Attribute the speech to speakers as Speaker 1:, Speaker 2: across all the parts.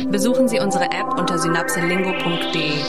Speaker 1: Besuchen Sie unsere App unter synapselingo.de.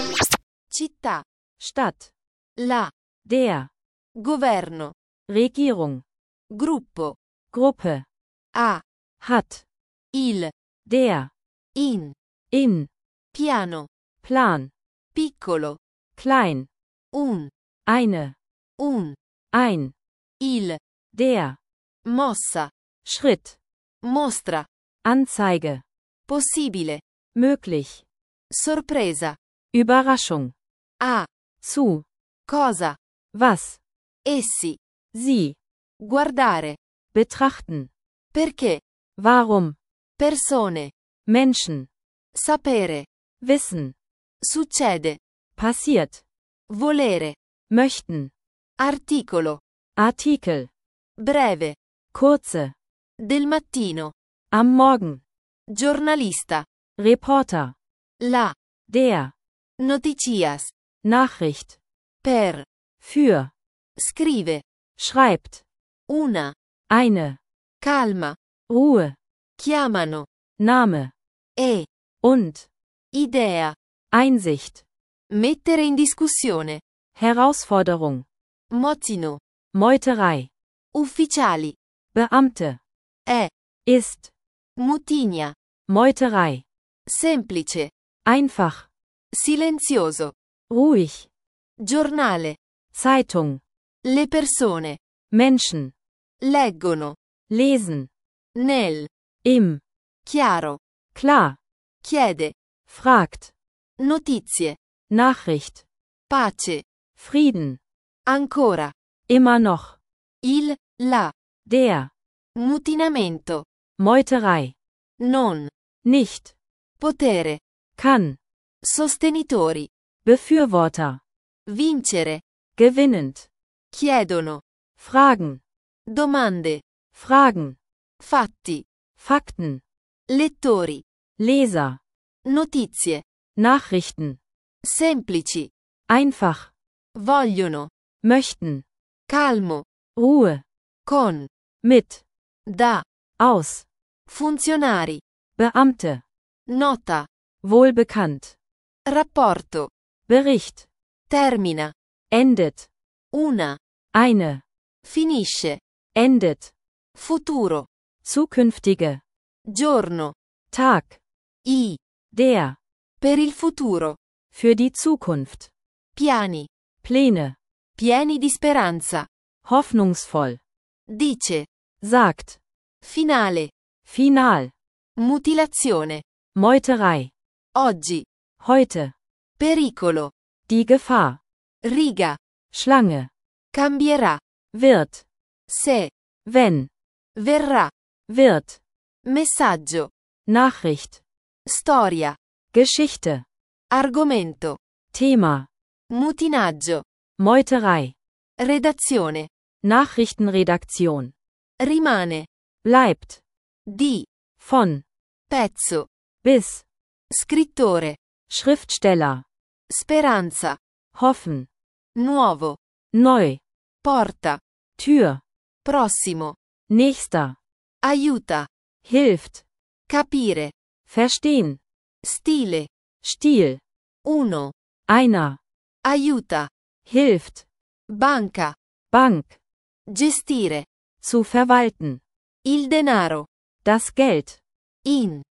Speaker 2: Città,
Speaker 3: Stadt,
Speaker 2: la,
Speaker 3: der,
Speaker 2: governo,
Speaker 3: Regierung,
Speaker 2: gruppo,
Speaker 3: Gruppe,
Speaker 2: a,
Speaker 3: hat,
Speaker 2: il,
Speaker 3: der,
Speaker 2: in,
Speaker 3: in,
Speaker 2: piano,
Speaker 3: Plan,
Speaker 2: piccolo,
Speaker 3: klein,
Speaker 2: un,
Speaker 3: eine,
Speaker 2: un,
Speaker 3: ein,
Speaker 2: il,
Speaker 3: der,
Speaker 2: mossa,
Speaker 3: Schritt,
Speaker 2: mostra,
Speaker 3: Anzeige,
Speaker 2: possibile,
Speaker 3: möglich,
Speaker 2: sorpresa,
Speaker 3: Überraschung,
Speaker 2: a,
Speaker 3: zu,
Speaker 2: cosa,
Speaker 3: was,
Speaker 2: essi,
Speaker 3: sie,
Speaker 2: guardare,
Speaker 3: betrachten,
Speaker 2: perché,
Speaker 3: warum,
Speaker 2: persone,
Speaker 3: Menschen,
Speaker 2: sapere,
Speaker 3: wissen,
Speaker 2: succede,
Speaker 3: passiert,
Speaker 2: volere,
Speaker 3: möchten,
Speaker 2: articolo,
Speaker 3: Artikel,
Speaker 2: breve,
Speaker 3: kurze,
Speaker 2: del mattino,
Speaker 3: am Morgen,
Speaker 2: giornalista,
Speaker 3: Reporter,
Speaker 2: la,
Speaker 3: der,
Speaker 2: noticias,
Speaker 3: Nachricht,
Speaker 2: per,
Speaker 3: für,
Speaker 2: scrive,
Speaker 3: schreibt,
Speaker 2: una,
Speaker 3: eine,
Speaker 2: calma,
Speaker 3: Ruhe,
Speaker 2: chiamano,
Speaker 3: Name,
Speaker 2: e,
Speaker 3: und,
Speaker 2: idea,
Speaker 3: Einsicht,
Speaker 2: mettere in discussione,
Speaker 3: Herausforderung,
Speaker 2: mozino,
Speaker 3: Meuterei,
Speaker 2: ufficiali,
Speaker 3: Beamte,
Speaker 2: è,
Speaker 3: ist,
Speaker 2: mutigna,
Speaker 3: Meuterei,
Speaker 2: semplice,
Speaker 3: einfach,
Speaker 2: silenzioso,
Speaker 3: ruhig,
Speaker 2: giornale,
Speaker 3: Zeitung,
Speaker 2: le persone,
Speaker 3: Menschen,
Speaker 2: leggono,
Speaker 3: lesen,
Speaker 2: nel,
Speaker 3: im,
Speaker 2: chiaro,
Speaker 3: klar,
Speaker 2: chiede,
Speaker 3: fragt,
Speaker 2: notizie,
Speaker 3: Nachricht,
Speaker 2: pace,
Speaker 3: Frieden,
Speaker 2: ancora,
Speaker 3: immer noch,
Speaker 2: il, la,
Speaker 3: der,
Speaker 2: mutinamento,
Speaker 3: Meuterei,
Speaker 2: non,
Speaker 3: nicht,
Speaker 2: potere,
Speaker 3: kann,
Speaker 2: sostenitori,
Speaker 3: Befürworter,
Speaker 2: vincere,
Speaker 3: gewinnend,
Speaker 2: chiedono,
Speaker 3: fragen,
Speaker 2: domande,
Speaker 3: Fragen,
Speaker 2: fatti,
Speaker 3: Fakten,
Speaker 2: lettori,
Speaker 3: Leser,
Speaker 2: notizie,
Speaker 3: Nachrichten,
Speaker 2: semplici,
Speaker 3: einfach,
Speaker 2: vogliono,
Speaker 3: möchten,
Speaker 2: calmo,
Speaker 3: Ruhe,
Speaker 2: con,
Speaker 3: mit,
Speaker 2: da,
Speaker 3: aus,
Speaker 2: funzionari,
Speaker 3: Beamte,
Speaker 2: nota,
Speaker 3: wohlbekannt,
Speaker 2: rapporto,
Speaker 3: Bericht,
Speaker 2: termina,
Speaker 3: endet,
Speaker 2: una,
Speaker 3: eine,
Speaker 2: finisce,
Speaker 3: endet,
Speaker 2: futuro,
Speaker 3: zukünftige,
Speaker 2: giorno,
Speaker 3: Tag,
Speaker 2: i,
Speaker 3: der,
Speaker 2: per il futuro,
Speaker 3: für die Zukunft,
Speaker 2: piani,
Speaker 3: Pläne,
Speaker 2: pieni di speranza,
Speaker 3: hoffnungsvoll,
Speaker 2: dice,
Speaker 3: sagt,
Speaker 2: finale,
Speaker 3: final,
Speaker 2: mutilazione,
Speaker 3: Meuterei,
Speaker 2: oggi,
Speaker 3: heute,
Speaker 2: pericolo,
Speaker 3: die Gefahr,
Speaker 2: riga,
Speaker 3: Schlange,
Speaker 2: cambierà,
Speaker 3: wird,
Speaker 2: se,
Speaker 3: wenn,
Speaker 2: verrà,
Speaker 3: wird,
Speaker 2: messaggio,
Speaker 3: Nachricht,
Speaker 2: storia,
Speaker 3: Geschichte,
Speaker 2: argomento,
Speaker 3: Thema,
Speaker 2: mutinaggio,
Speaker 3: Meuterei,
Speaker 2: redazione,
Speaker 3: Nachrichtenredaktion,
Speaker 2: rimane,
Speaker 3: bleibt,
Speaker 2: di,
Speaker 3: von,
Speaker 2: pezzo,
Speaker 3: bis,
Speaker 2: scrittore,
Speaker 3: Schriftsteller,
Speaker 2: speranza,
Speaker 3: hoffen,
Speaker 2: nuovo,
Speaker 3: neu,
Speaker 2: porta,
Speaker 3: Tür,
Speaker 2: prossimo,
Speaker 3: nächster,
Speaker 2: aiuta,
Speaker 3: hilft,
Speaker 2: capire,
Speaker 3: verstehen,
Speaker 2: stile,
Speaker 3: Stil,
Speaker 2: uno,
Speaker 3: einer,
Speaker 2: aiuta,
Speaker 3: hilft,
Speaker 2: banca,
Speaker 3: Bank,
Speaker 2: gestire,
Speaker 3: zu verwalten,
Speaker 2: il denaro,
Speaker 3: das Geld,
Speaker 2: in,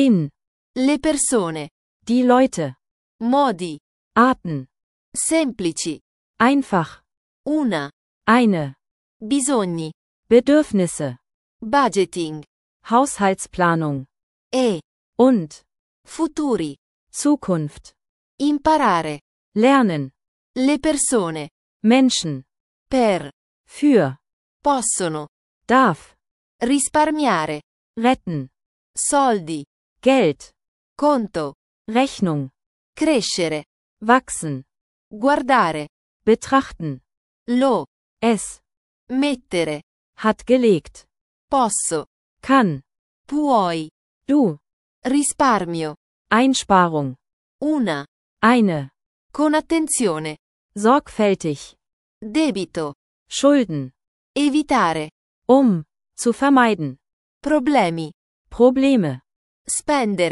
Speaker 3: le
Speaker 2: persone,
Speaker 3: die Leute,
Speaker 2: modi,
Speaker 3: Arten,
Speaker 2: semplici,
Speaker 3: einfach,
Speaker 2: una,
Speaker 3: eine,
Speaker 2: bisogni,
Speaker 3: Bedürfnisse,
Speaker 2: budgeting,
Speaker 3: Haushaltsplanung,
Speaker 2: e,
Speaker 3: und,
Speaker 2: futuri,
Speaker 3: Zukunft,
Speaker 2: imparare,
Speaker 3: lernen,
Speaker 2: le persone,
Speaker 3: Menschen,
Speaker 2: per,
Speaker 3: für,
Speaker 2: possono,
Speaker 3: darf,
Speaker 2: risparmiare,
Speaker 3: retten,
Speaker 2: soldi,
Speaker 3: Geld,
Speaker 2: conto,
Speaker 3: Rechnung,
Speaker 2: crescere,
Speaker 3: wachsen,
Speaker 2: guardare,
Speaker 3: betrachten,
Speaker 2: lo,
Speaker 3: es,
Speaker 2: mettere,
Speaker 3: hat gelegt,
Speaker 2: posso,
Speaker 3: kann,
Speaker 2: puoi,
Speaker 3: du,
Speaker 2: risparmio,
Speaker 3: Einsparung,
Speaker 2: una,
Speaker 3: eine,
Speaker 2: con attenzione,
Speaker 3: sorgfältig,
Speaker 2: debito,
Speaker 3: Schulden,
Speaker 2: evitare,
Speaker 3: zu vermeiden,
Speaker 2: problemi,
Speaker 3: Probleme,
Speaker 2: spendere,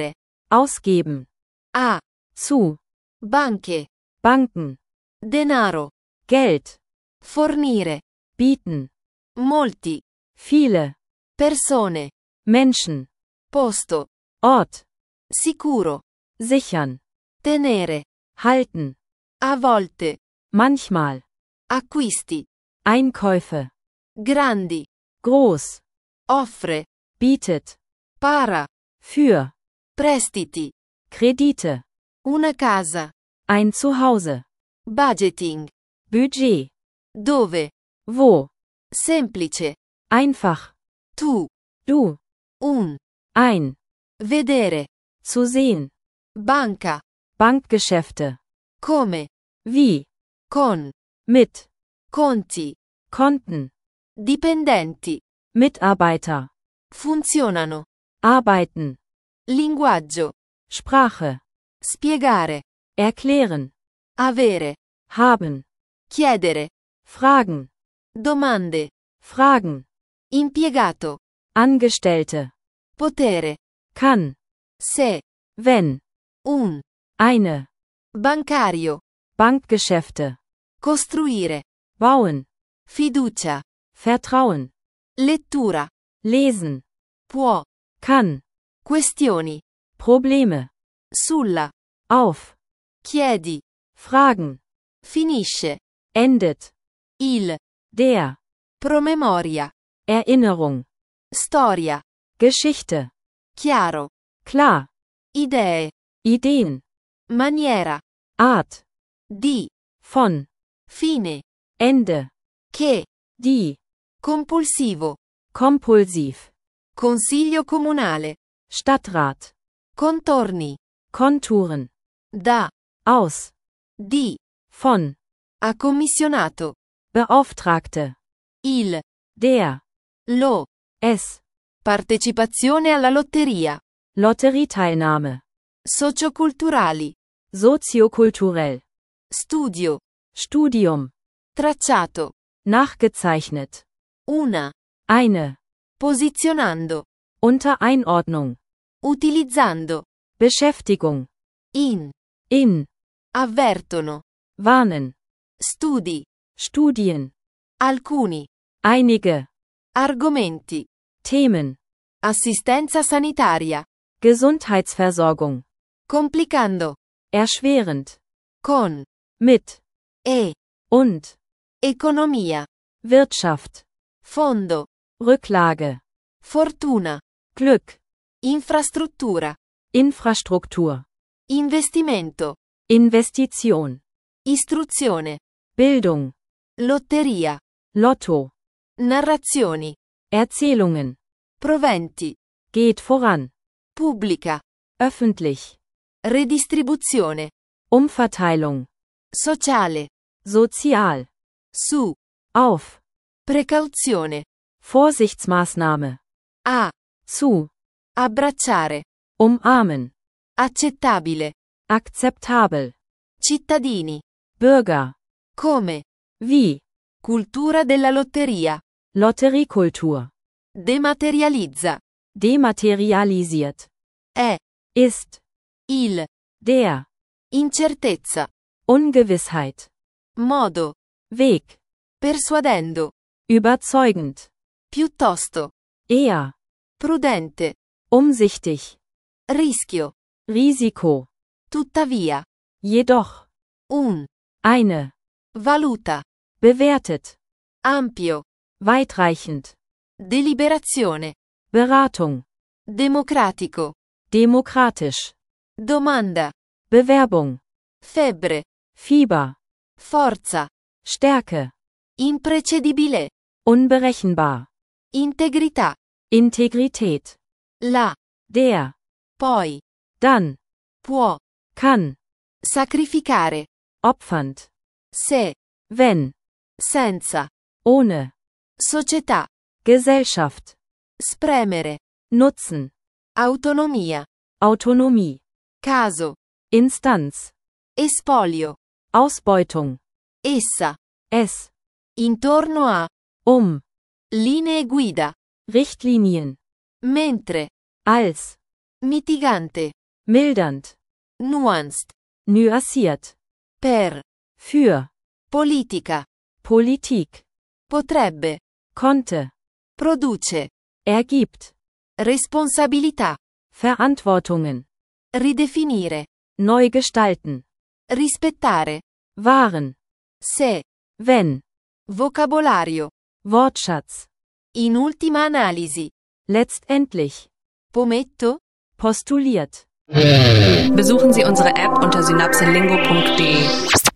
Speaker 3: Ausgeben.
Speaker 2: A.
Speaker 3: Zu.
Speaker 2: Banche.
Speaker 3: Banken.
Speaker 2: Denaro.
Speaker 3: Geld.
Speaker 2: Fornire.
Speaker 3: Bieten.
Speaker 2: Molti.
Speaker 3: Viele.
Speaker 2: Persone.
Speaker 3: Menschen.
Speaker 2: Posto.
Speaker 3: Ort.
Speaker 2: Sicuro.
Speaker 3: Sichern.
Speaker 2: Tenere.
Speaker 3: Halten.
Speaker 2: A volte.
Speaker 3: Manchmal.
Speaker 2: Acquisti.
Speaker 3: Einkäufe.
Speaker 2: Grandi.
Speaker 3: Groß.
Speaker 2: Offre.
Speaker 3: Bietet.
Speaker 2: Para.
Speaker 3: Für.
Speaker 2: Prestiti.
Speaker 3: Kredite.
Speaker 2: Una casa.
Speaker 3: Ein Zuhause.
Speaker 2: Budgeting.
Speaker 3: Budget.
Speaker 2: Dove.
Speaker 3: Wo.
Speaker 2: Semplice.
Speaker 3: Einfach.
Speaker 2: Tu.
Speaker 3: Du.
Speaker 2: Un.
Speaker 3: Ein.
Speaker 2: Vedere.
Speaker 3: Zu sehen.
Speaker 2: Banca.
Speaker 3: Bankgeschäfte.
Speaker 2: Come.
Speaker 3: Wie.
Speaker 2: Con.
Speaker 3: Mit.
Speaker 2: Conti.
Speaker 3: Konten.
Speaker 2: Dipendenti.
Speaker 3: Mitarbeiter.
Speaker 2: Funzionano.
Speaker 3: Arbeiten.
Speaker 2: Linguaggio.
Speaker 3: Sprache.
Speaker 2: Spiegare.
Speaker 3: Erklären.
Speaker 2: Avere.
Speaker 3: Haben.
Speaker 2: Chiedere.
Speaker 3: Fragen.
Speaker 2: Domande.
Speaker 3: Fragen.
Speaker 2: Impiegato.
Speaker 3: Angestellte.
Speaker 2: Potere.
Speaker 3: Kann.
Speaker 2: Se.
Speaker 3: Wenn.
Speaker 2: Un.
Speaker 3: Eine.
Speaker 2: Bancario.
Speaker 3: Bankgeschäfte.
Speaker 2: Costruire.
Speaker 3: Bauen.
Speaker 2: Fiducia.
Speaker 3: Vertrauen.
Speaker 2: Lettura.
Speaker 3: Lesen.
Speaker 2: Può.
Speaker 3: Kann.
Speaker 2: Questioni.
Speaker 3: Probleme.
Speaker 2: Sulla.
Speaker 3: Auf.
Speaker 2: Chiedi.
Speaker 3: Fragen.
Speaker 2: Finisce.
Speaker 3: Endet.
Speaker 2: Il.
Speaker 3: Der.
Speaker 2: Promemoria.
Speaker 3: Erinnerung.
Speaker 2: Storia.
Speaker 3: Geschichte.
Speaker 2: Chiaro.
Speaker 3: Klar.
Speaker 2: Idee.
Speaker 3: Ideen.
Speaker 2: Maniera.
Speaker 3: Art.
Speaker 2: Di.
Speaker 3: Von.
Speaker 2: Fine.
Speaker 3: Ende.
Speaker 2: Che.
Speaker 3: Die.
Speaker 2: Compulsivo.
Speaker 3: Kompulsiv.
Speaker 2: Consiglio comunale.
Speaker 3: Stadtrat.
Speaker 2: Contorni.
Speaker 3: Konturen.
Speaker 2: Da.
Speaker 3: Aus.
Speaker 2: Di.
Speaker 3: Von.
Speaker 2: Ha commissionato.
Speaker 3: Beauftragte.
Speaker 2: Il.
Speaker 3: Der.
Speaker 2: Lo.
Speaker 3: Es.
Speaker 2: Partecipazione alla lotteria.
Speaker 3: Lotterieteilnahme.
Speaker 2: Socioculturali.
Speaker 3: Soziokulturell.
Speaker 2: Studio.
Speaker 3: Studium.
Speaker 2: Tracciato.
Speaker 3: Nachgezeichnet.
Speaker 2: Una.
Speaker 3: Eine.
Speaker 2: Posizionando.
Speaker 3: Unter Einordnung.
Speaker 2: Utilizzando.
Speaker 3: Beschäftigung.
Speaker 2: In.
Speaker 3: In.
Speaker 2: Avvertono.
Speaker 3: Warnen.
Speaker 2: Studi.
Speaker 3: Studien.
Speaker 2: Alcuni.
Speaker 3: Einige.
Speaker 2: Argomenti.
Speaker 3: Themen.
Speaker 2: Assistenza sanitaria.
Speaker 3: Gesundheitsversorgung.
Speaker 2: Complicando.
Speaker 3: Erschwerend.
Speaker 2: Con.
Speaker 3: Mit.
Speaker 2: E.
Speaker 3: Und.
Speaker 2: Economia.
Speaker 3: Wirtschaft.
Speaker 2: Fondo.
Speaker 3: Rücklage.
Speaker 2: Fortuna.
Speaker 3: Glück.
Speaker 2: Infrastruttura.
Speaker 3: Infrastruktur.
Speaker 2: Investimento.
Speaker 3: Investition.
Speaker 2: Istruzione.
Speaker 3: Bildung.
Speaker 2: Lotteria.
Speaker 3: Lotto.
Speaker 2: Narrazioni.
Speaker 3: Erzählungen.
Speaker 2: Proventi.
Speaker 3: Geht voran.
Speaker 2: Pubblica.
Speaker 3: Öffentlich.
Speaker 2: Redistribuzione.
Speaker 3: Umverteilung.
Speaker 2: Sociale.
Speaker 3: Sozial.
Speaker 2: Su.
Speaker 3: Auf.
Speaker 2: Precauzione.
Speaker 3: Vorsichtsmaßnahme.
Speaker 2: A.
Speaker 3: Zu.
Speaker 2: Abbracciare.
Speaker 3: Umarmen.
Speaker 2: Accettabile.
Speaker 3: Akzeptabel.
Speaker 2: Cittadini.
Speaker 3: Bürger.
Speaker 2: Come.
Speaker 3: Wie.
Speaker 2: Cultura della lotteria.
Speaker 3: Lotteriekultur.
Speaker 2: Dematerializza.
Speaker 3: Dematerialisiert.
Speaker 2: È.
Speaker 3: Ist.
Speaker 2: Il.
Speaker 3: Der.
Speaker 2: Incertezza.
Speaker 3: Ungewissheit.
Speaker 2: Modo.
Speaker 3: Weg.
Speaker 2: Persuadendo.
Speaker 3: Überzeugend.
Speaker 2: Piuttosto.
Speaker 3: Eher.
Speaker 2: Prudente.
Speaker 3: Umsichtig.
Speaker 2: Rischio.
Speaker 3: Risiko.
Speaker 2: Tuttavia.
Speaker 3: Jedoch.
Speaker 2: Un.
Speaker 3: Eine.
Speaker 2: Valuta.
Speaker 3: Bewertet.
Speaker 2: Ampio.
Speaker 3: Weitreichend.
Speaker 2: Deliberazione.
Speaker 3: Beratung.
Speaker 2: Democratico.
Speaker 3: Demokratisch.
Speaker 2: Domanda.
Speaker 3: Bewerbung.
Speaker 2: Febbre.
Speaker 3: Fieber.
Speaker 2: Forza.
Speaker 3: Stärke.
Speaker 2: Imprecedibile.
Speaker 3: Unberechenbar.
Speaker 2: Integrità.
Speaker 3: Integrität.
Speaker 2: La.
Speaker 3: Der.
Speaker 2: Poi.
Speaker 3: Dann.
Speaker 2: Può.
Speaker 3: Kann.
Speaker 2: Sacrificare.
Speaker 3: Opfernd.
Speaker 2: Se.
Speaker 3: Wenn.
Speaker 2: Senza.
Speaker 3: Ohne.
Speaker 2: Società.
Speaker 3: Gesellschaft.
Speaker 2: Spremere.
Speaker 3: Nutzen.
Speaker 2: Autonomia.
Speaker 3: Autonomie.
Speaker 2: Caso.
Speaker 3: Instanz.
Speaker 2: Espolio.
Speaker 3: Ausbeutung.
Speaker 2: Essa.
Speaker 3: Es.
Speaker 2: Intorno a. Linee guida.
Speaker 3: Richtlinien.
Speaker 2: Mentre.
Speaker 3: Als.
Speaker 2: Mitigante.
Speaker 3: mildernd,
Speaker 2: nuanced,
Speaker 3: nuanciert,
Speaker 2: per,
Speaker 3: für,
Speaker 2: politica,
Speaker 3: Politik,
Speaker 2: potrebbe,
Speaker 3: konnte,
Speaker 2: produce,
Speaker 3: ergibt,
Speaker 2: responsabilità,
Speaker 3: Verantwortungen,
Speaker 2: ridefinire,
Speaker 3: neu gestalten,
Speaker 2: rispettare,
Speaker 3: waren,
Speaker 2: se,
Speaker 3: wenn,
Speaker 2: vocabolario,
Speaker 3: Wortschatz,
Speaker 2: in ultima analisi,
Speaker 3: letztendlich,
Speaker 2: pometto,
Speaker 3: postuliert.
Speaker 1: Besuchen Sie unsere App unter synapselingo.de.